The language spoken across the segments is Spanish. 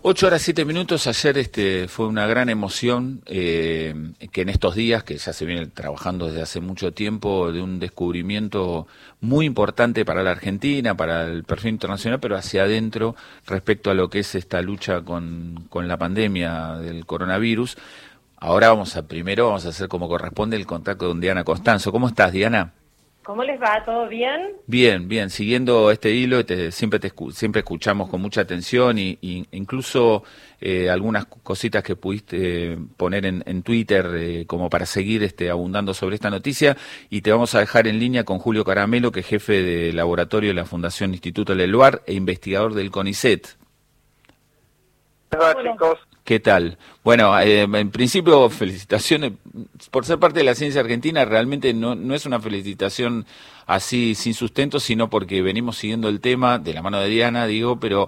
8 horas 7 minutos. Ayer fue una gran emoción que en estos días, que ya se viene trabajando desde hace mucho tiempo, de un descubrimiento muy importante para la Argentina, para el perfil internacional, pero hacia adentro respecto a lo que es esta lucha con la pandemia del coronavirus. Ahora primero vamos a hacer como corresponde el contacto con Diana Costanzo. ¿Cómo estás, Diana? ¿Cómo les va? ¿Todo bien? Bien, bien, siguiendo este hilo, siempre escuchamos con mucha atención y incluso algunas cositas que pudiste poner en Twitter como para seguir abundando sobre esta noticia, y te vamos a dejar en línea con Julio Caramelo, que es jefe de laboratorio de la Fundación Instituto Leluar e investigador del CONICET. Hola, chicos. ¿Qué tal? Bueno, en principio, felicitaciones por ser parte de la ciencia argentina. Realmente no es una felicitación así sin sustento, sino porque venimos siguiendo el tema de la mano de Diana, digo, pero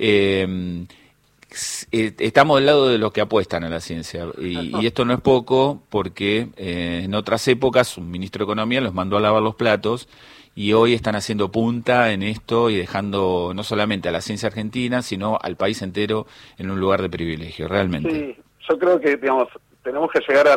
estamos del lado de los que apuestan a la ciencia. Y esto no es poco, porque en otras épocas un ministro de Economía los mandó a lavar los platos, y hoy están haciendo punta en esto y dejando no solamente a la ciencia argentina, sino al país entero en un lugar de privilegio, realmente. Sí, yo creo que, tenemos que llegar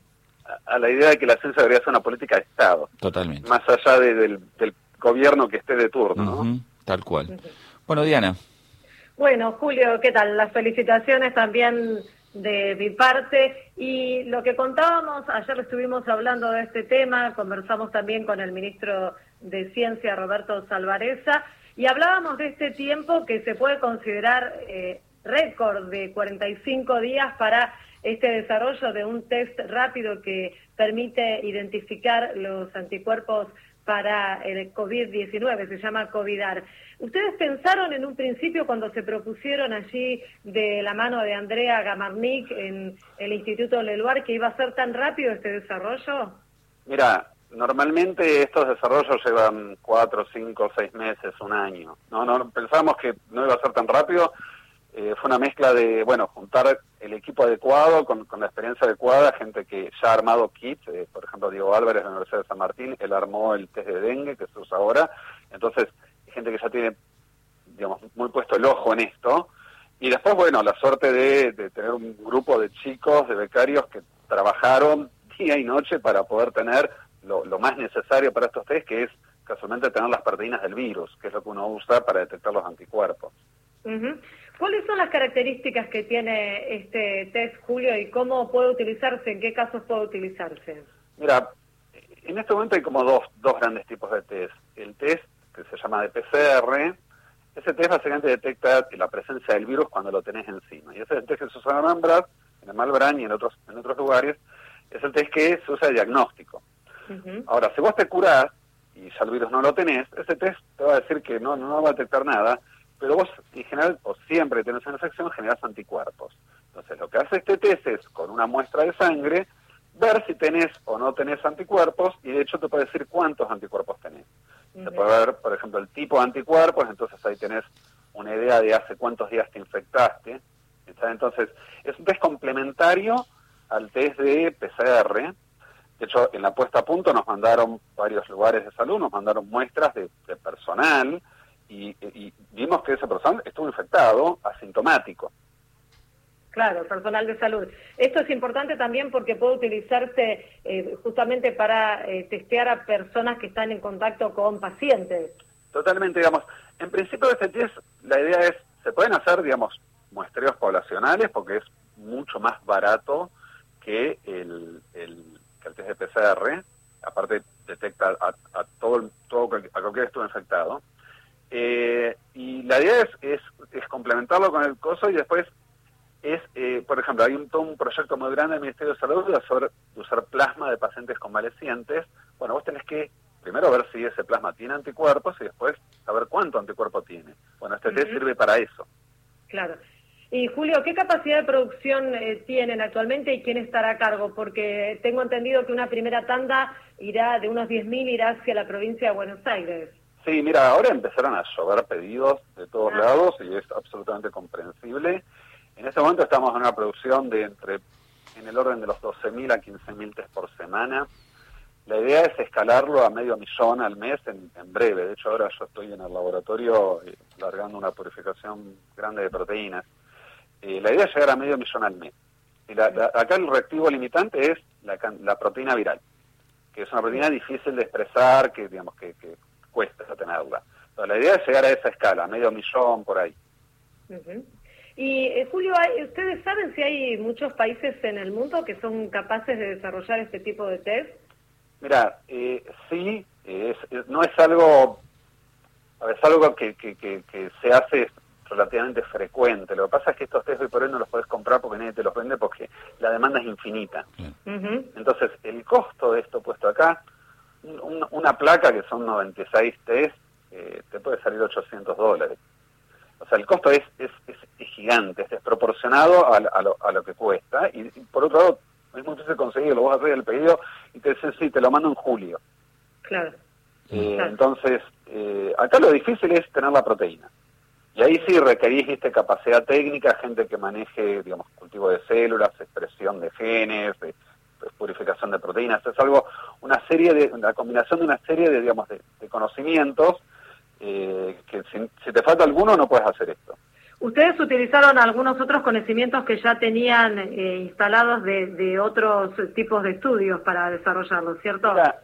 a la idea de que la ciencia debería ser una política de Estado. Totalmente. Más allá del gobierno que esté de turno, ¿no? Tal cual. Bueno, Diana. Bueno, Julio, ¿qué tal? Las felicitaciones también de mi parte. Y lo que contábamos, ayer estuvimos hablando de este tema, conversamos también con el ministro de Ciencia, Roberto Salvarezza, y hablábamos de este tiempo que se puede considerar récord de 45 días para este desarrollo de un test rápido que permite identificar los anticuerpos para el COVID-19, se llama COVIDAR. ¿Ustedes pensaron en un principio, cuando se propusieron allí de la mano de Andrea Gamarnik en el Instituto Leluar, que iba a ser tan rápido este desarrollo? Mira, normalmente estos desarrollos llevan 4, 5, 6 meses, un año. No pensábamos que no iba a ser tan rápido. Fue una mezcla de, juntar el equipo adecuado con la experiencia adecuada, gente que ya ha armado kits, por ejemplo, Diego Álvarez de la Universidad de San Martín, él armó el test de dengue que se usa ahora, entonces gente que ya tiene, muy puesto el ojo en esto, y después, la suerte de tener un grupo de chicos, de becarios que trabajaron día y noche para poder tener lo más necesario para estos test, que es casualmente tener las proteínas del virus, que es lo que uno usa para detectar los anticuerpos. Uh-huh. ¿Cuáles son las características que tiene este test, Julio, y cómo puede utilizarse, en qué casos puede utilizarse? Mira, en este momento hay como dos grandes tipos de test. El test que se llama de PCR, ese test básicamente detecta la presencia del virus cuando lo tenés encima. Y ese es el test que se usa en Ambras, en el Malbrán y en otros lugares, es el test que se usa de diagnóstico. Uh-huh. Ahora, si vos te curás y ya el virus no lo tenés, ese test te va a decir que no va a detectar nada, pero vos, en general, o siempre que tenés una infección, generás anticuerpos. Entonces, lo que hace este test es, con una muestra de sangre, ver si tenés o no tenés anticuerpos, y de hecho te puede decir cuántos anticuerpos tenés. Uh-huh. Se puede ver, por ejemplo, el tipo de anticuerpos, entonces ahí tenés una idea de hace cuántos días te infectaste. Entonces, es un test complementario al test de PCR. De hecho, en la puesta a punto nos mandaron varios lugares de salud, nos mandaron muestras de personal, y vimos que esa persona estuvo infectado, asintomático. Claro, personal de salud. Esto es importante también porque puede utilizarse justamente para testear a personas que están en contacto con pacientes. Totalmente, en principio de este test, la idea es, se pueden hacer, muestreos poblacionales, porque es mucho más barato que el test de PCR, aparte detecta a cualquiera que estuvo infectado. Y la idea es complementarlo con el coso, y después por ejemplo, hay todo un proyecto muy grande del Ministerio de Salud de usar plasma de pacientes convalecientes. Vos tenés que primero ver si ese plasma tiene anticuerpos y después saber cuánto anticuerpo tiene. Este test sirve para eso. Claro. Y Julio, ¿qué capacidad de producción tienen actualmente y quién estará a cargo? Porque tengo entendido que una primera tanda irá de unos 10.000, irá hacia la provincia de Buenos Aires. Sí, mira, ahora empezaron a llover pedidos de todos lados y es absolutamente comprensible. En este momento estamos en una producción en el orden de los 12.000 a 15.000 test por semana. La idea es escalarlo a 500.000 al mes en breve. De hecho, ahora yo estoy en el laboratorio largando una purificación grande de proteínas. la idea es llegar a 500.000 al mes. Y acá el reactivo limitante es la proteína viral, que es una proteína difícil de expresar, que digamos que cuesta tenerla. Entonces, la idea es llegar a esa escala, 500.000 por ahí. Y Julio, ¿ustedes saben si hay muchos países en el mundo que son capaces de desarrollar este tipo de test? Mira, sí, no es algo, es algo que se hace relativamente frecuente. Lo que pasa es que estos test hoy por hoy no los podés comprar porque nadie te los vende porque la demanda es infinita. Entonces, el costo de esto puesto acá, una placa que son 96 test, te puede salir $800. O sea, el costo es gigante, es desproporcionado a lo que cuesta. Y por otro lado, es muy difícil conseguirlo. Vos haces el pedido y te dicen, sí, te lo mando en julio. Claro. Entonces, acá lo difícil es tener la proteína. Y ahí sí requerís capacidad técnica, gente que maneje, digamos, cultivo de células, expresión de genes, de purificación de proteínas. Es algo, la combinación de una serie de, digamos, de conocimientos que si te falta alguno no puedes hacer esto. Ustedes utilizaron algunos otros conocimientos que ya tenían instalados de otros tipos de estudios para desarrollarlo, ¿cierto? Mira,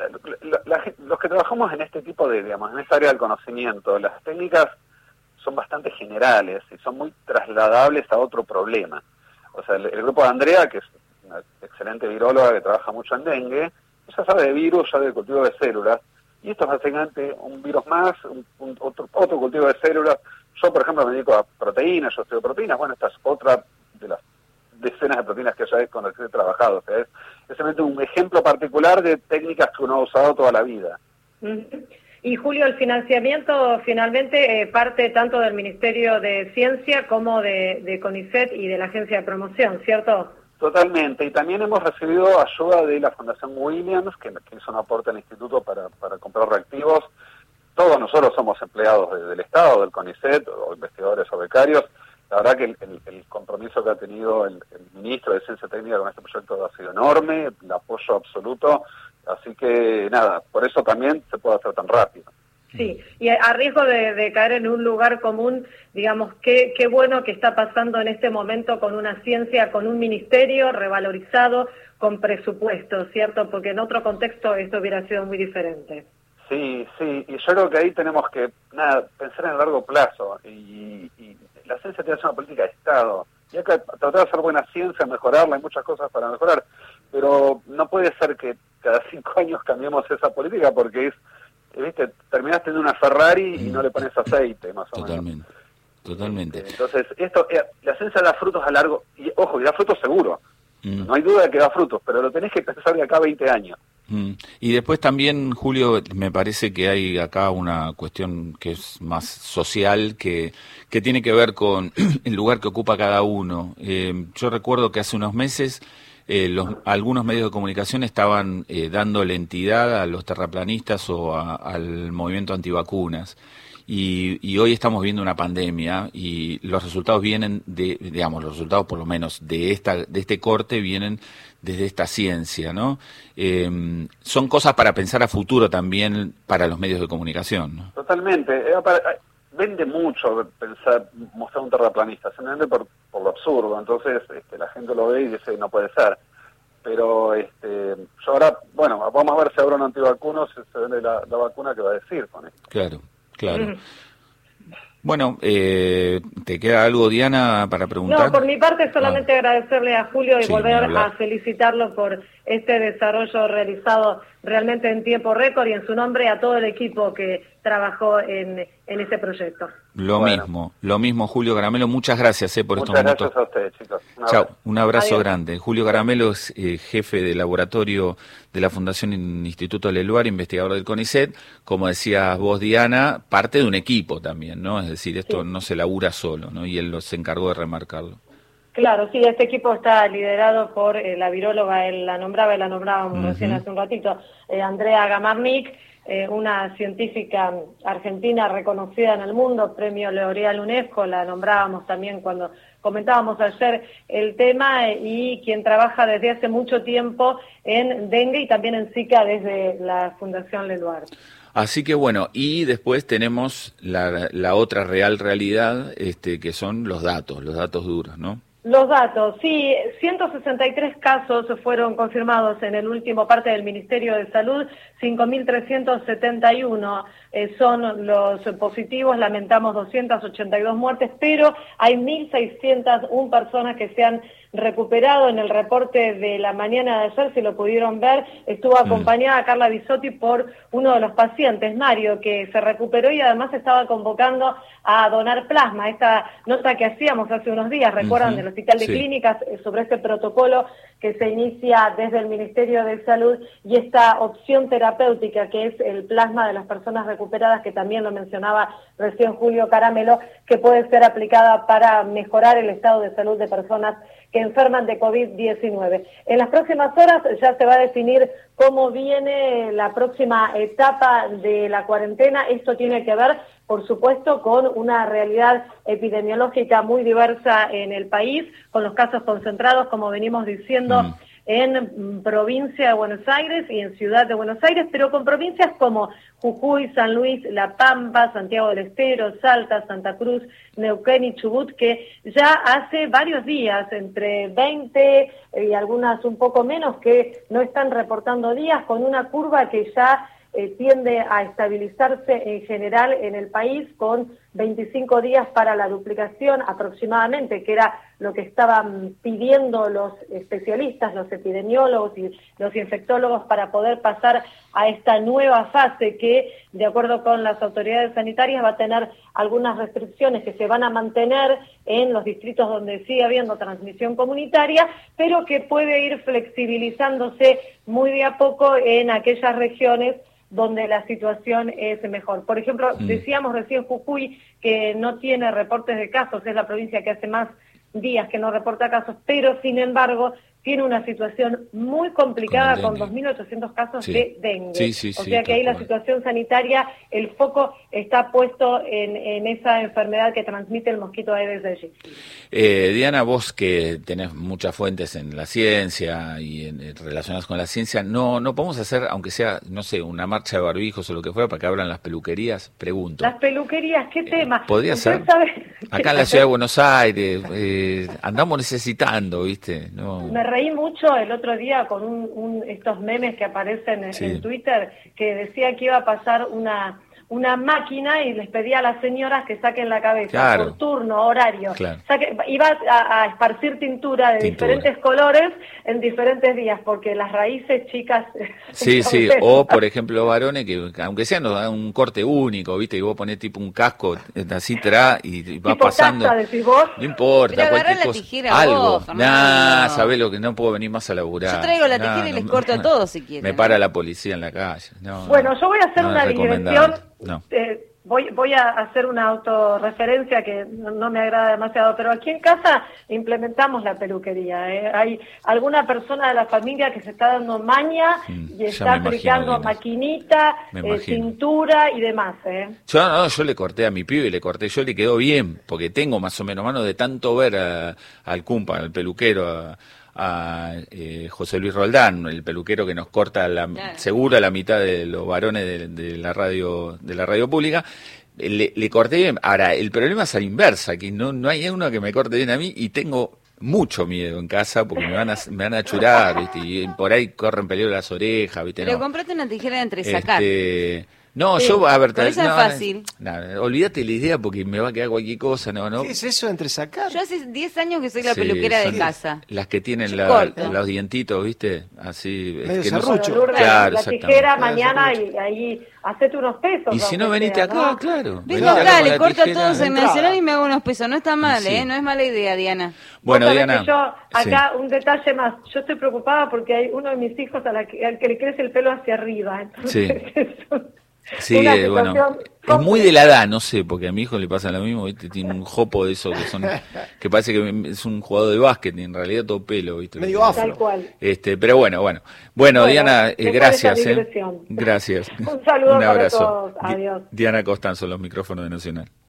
los que trabajamos en este tipo de, digamos, en esta área del conocimiento, las técnicas son bastante generales y son muy trasladables a otro problema. O sea, el grupo de Andrea, que es una excelente viróloga que trabaja mucho en dengue, ella sabe de virus, sabe de cultivo de células, y esto es básicamente un virus más, otro cultivo de células. Yo, por ejemplo, me dedico a proteínas, yo estudio proteínas, bueno, esta es otra de las decenas de proteínas que ya con las que he trabajado. O sea, es simplemente un ejemplo particular de técnicas que uno ha usado toda la vida. Y Julio, el financiamiento finalmente parte tanto del Ministerio de Ciencia como de CONICET y de la Agencia de Promoción, ¿cierto? Totalmente, y también hemos recibido ayuda de la Fundación Williams, que hizo un aporte al instituto para comprar reactivos. Todos nosotros somos empleados del Estado, del CONICET, o investigadores o becarios. La verdad que el compromiso que ha tenido el ministro de Ciencia Técnica con este proyecto ha sido enorme, el apoyo absoluto, así que nada, por eso también se puede hacer tan rápido. Sí, y a riesgo de caer en un lugar común, digamos, qué bueno que está pasando en este momento con una ciencia, con un ministerio revalorizado, con presupuesto, ¿cierto? Porque en otro contexto esto hubiera sido muy diferente. Sí, y yo creo que ahí tenemos que, pensar en el largo plazo, y la ciencia tiene que ser una política de Estado, y hay que tratar de hacer buena ciencia, mejorarla, hay muchas cosas para mejorar, pero no puede ser que cada 5 años cambiemos esa política, porque viste, terminás teniendo una Ferrari y no le pones aceite, más o menos. Totalmente. Entonces, la ciencia da frutos a largo, y ojo, y da frutos seguro. No hay duda de que da frutos, pero lo tenés que pensar de acá a 20 años. Y después también, Julio, me parece que hay acá una cuestión que es más social, que tiene que ver con el lugar que ocupa cada uno. Yo recuerdo que hace unos meses algunos medios de comunicación estaban dándole entidad a los terraplanistas o al movimiento antivacunas. Y hoy estamos viendo una pandemia y los resultados vienen los resultados por lo menos de este corte vienen desde esta ciencia, ¿no? Son cosas para pensar a futuro también para los medios de comunicación, ¿no? Totalmente. Vende mucho mostrar un terraplanista, simplemente por lo absurdo. Entonces la gente lo ve y dice, no puede ser. Pero yo ahora, bueno, vamos a ver si ahora un antivacuno se vende la vacuna que va a decir con esto. Claro. Bueno, ¿te queda algo, Diana, para preguntar? No, por mi parte solamente agradecerle a Julio y volver a felicitarlo por este desarrollo realizado realmente en tiempo récord y en su nombre a todo el equipo que trabajó en ese proyecto. Lo mismo, Julio Caramelo, muchas gracias por estos minutos. Muchas gracias a ustedes, chicos. Chao, un abrazo Adiós. grande. Julio Caramelo es jefe de laboratorio de la Fundación Instituto Leluar, investigador del CONICET. Como decías vos, Diana, parte de un equipo también, ¿no? Es decir, esto no se labura solo, ¿no? Y él se encargó de remarcarlo. Claro, sí, este equipo está liderado por la viróloga, él la nombrábamos recién hace un ratito, Andrea Gamarnik, una científica argentina reconocida en el mundo, premio L'Oréal UNESCO, la nombrábamos también cuando comentábamos ayer el tema, y quien trabaja desde hace mucho tiempo en dengue y también en Zika desde la Fundación Leluar. Así que bueno, y después tenemos la otra realidad, que son los datos duros, ¿no? Los datos, sí, 163 casos fueron confirmados en el último parte del Ministerio de Salud, 5.371 son los positivos, lamentamos 282 muertes, pero hay 1.601 personas que se han recuperado. En el reporte de la mañana de ayer, si lo pudieron ver, estuvo acompañada Carla Bisotti por uno de los pacientes, Mario, que se recuperó y además estaba convocando a donar plasma. Esta nota que hacíamos hace unos días, recuerdan, del Hospital de Clínicas, sobre este protocolo que se inicia desde el Ministerio de Salud y esta opción terapéutica que es el plasma de las personas recuperadas, que también lo mencionaba recién Julio Caramelo, que puede ser aplicada para mejorar el estado de salud de personas que enferman de COVID-19. En las próximas horas ya se va a definir cómo viene la próxima etapa de la cuarentena. Esto tiene que ver, por supuesto, con una realidad epidemiológica muy diversa en el país, con los casos concentrados, como venimos diciendo, en provincia de Buenos Aires y en Ciudad de Buenos Aires, pero con provincias como Jujuy, San Luis, La Pampa, Santiago del Estero, Salta, Santa Cruz, Neuquén y Chubut, que ya hace varios días, entre 20 y algunas un poco menos, que no están reportando días, con una curva que ya tiende a estabilizarse en general en el país, con 25 días para la duplicación aproximadamente, que era lo que estaban pidiendo los especialistas, los epidemiólogos y los infectólogos, para poder pasar a esta nueva fase que, de acuerdo con las autoridades sanitarias, va a tener algunas restricciones que se van a mantener en los distritos donde sigue habiendo transmisión comunitaria, pero que puede ir flexibilizándose muy de a poco en aquellas regiones donde la situación es mejor. Por ejemplo, decíamos recién Jujuy, que no tiene reportes de casos, es la provincia que hace más días que no reporta casos, pero sin embargo tiene una situación muy complicada con 2.800 casos de dengue. O sea que ahí la situación sanitaria, el foco está puesto en esa enfermedad que transmite el mosquito Aedes aegypti. Diana, vos que tenés muchas fuentes en la ciencia y relacionadas con la ciencia, ¿no podemos hacer, aunque sea, no sé, una marcha de barbijos o lo que fuera, para que abran las peluquerías? Pregunto. Las peluquerías, ¿qué tema? ¿Podría ser? Acá en la ciudad de Buenos Aires, andamos necesitando, ¿viste? No. Me reí mucho el otro día con estos memes que aparecen en Twitter, que decía que iba a pasar una máquina y les pedía a las señoras que saquen la cabeza por turno, horario. Iba a esparcir tintura de diferentes colores en diferentes días, porque las raíces chicas... o por ejemplo varones que aunque sea nos dan un corte único, ¿viste? Y vos ponés tipo un casco así y vas pasando. Taza, decís vos. No importa, pero cualquier la cosa. Tijera Algo. vos, Fernando. Sabés lo que no puedo venir más a laburar. Yo traigo la tijera y les corto a todos si quieren. Me para la policía en la calle. Bueno, yo voy a hacer una digresión. No. Voy a hacer una autorreferencia que no me agrada demasiado, pero aquí en casa implementamos la peluquería. Hay alguna persona de la familia que se está dando maña y está aplicando maquinita, cintura y demás. Yo le corté a mi pibe, yo le quedó bien, porque tengo más o menos mano de tanto ver al Cumpa, al peluquero, a José Luis Roldán, el peluquero que nos corta seguro la mitad de los varones de la radio pública. Le corté bien. Ahora, el problema es a la inversa, que no hay uno que me corte bien a mí, y tengo mucho miedo en casa porque me van a churar, ¿viste? Y por ahí corren peligro las orejas, ¿viste? Pero comprate una tijera de entresacar. No, yo, a ver, eso es fácil. Olvídate la idea porque me va a quedar cualquier cosa, no. ¿Qué es eso entre sacar? Yo hace 10 años que soy la peluquera de casa. Las que tienen los dientitos, ¿viste? Así. Medio que serrucho. La tijera mañana y ahí hacete unos pesos. Y si no, venite acá, claro. Vengo acá, le corto a todos en Nacional y me hago unos pesos. No está mal, no es mala idea, Diana. Bueno, Diana. Yo, acá, un detalle más. Yo estoy preocupada porque hay uno de mis hijos al que le crece el pelo hacia arriba. Entonces, sí, bueno, es muy de la edad, no sé, porque a mi hijo le pasa lo mismo, ¿viste? Tiene un jopo de eso que parece que es un jugador de básquet, y en realidad todo pelo, ¿viste? Medio afro. Tal cual. Pero bueno, Diana, gracias, gracias. Un saludo un abrazo. para todos. Adiós. Diana Costanzo, los micrófonos de Nacional.